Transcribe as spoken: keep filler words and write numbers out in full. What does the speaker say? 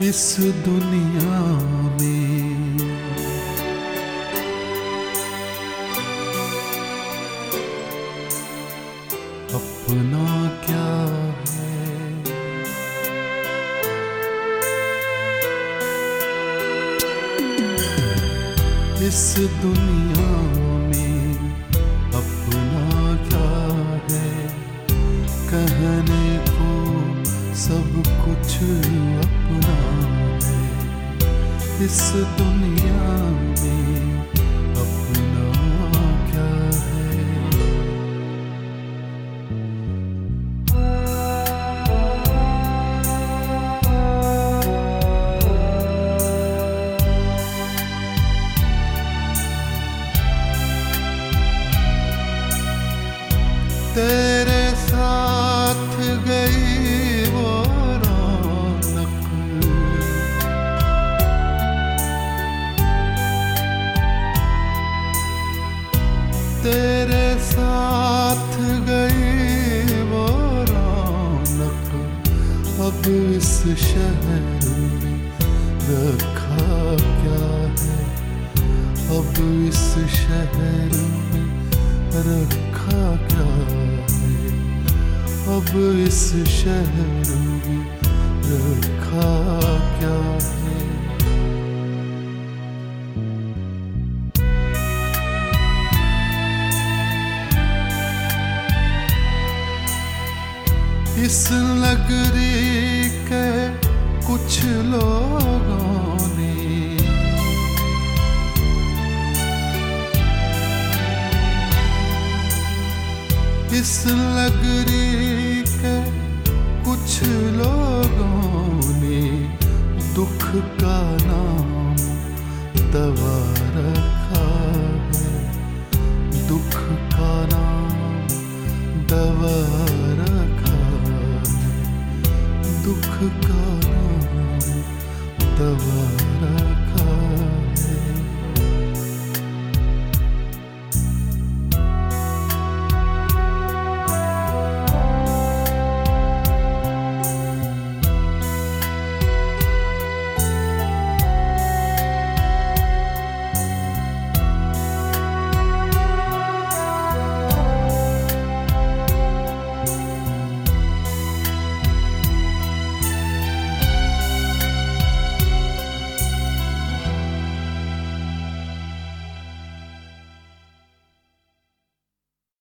इस दुनिया में अपना क्या है। इस दुनिया में अपना क्या है, कहने को सब कुछ अपना है। इस दुनिया में अपना क्या है। तेरे साथ गई वो रौनक, तेरे साथ गई वो रौनक, अब इस शहर में रखा क्या है। अब इस शहर में रखा क्या है। अब इस शहर में रखा क्या है। इस नगरी के कुछ लोगों ने इस नगरी के कुछ लोगों ने दुख का नाम दवा रखा है। दुख का नाम दवा रखा है। दुख का नाम दवा रखा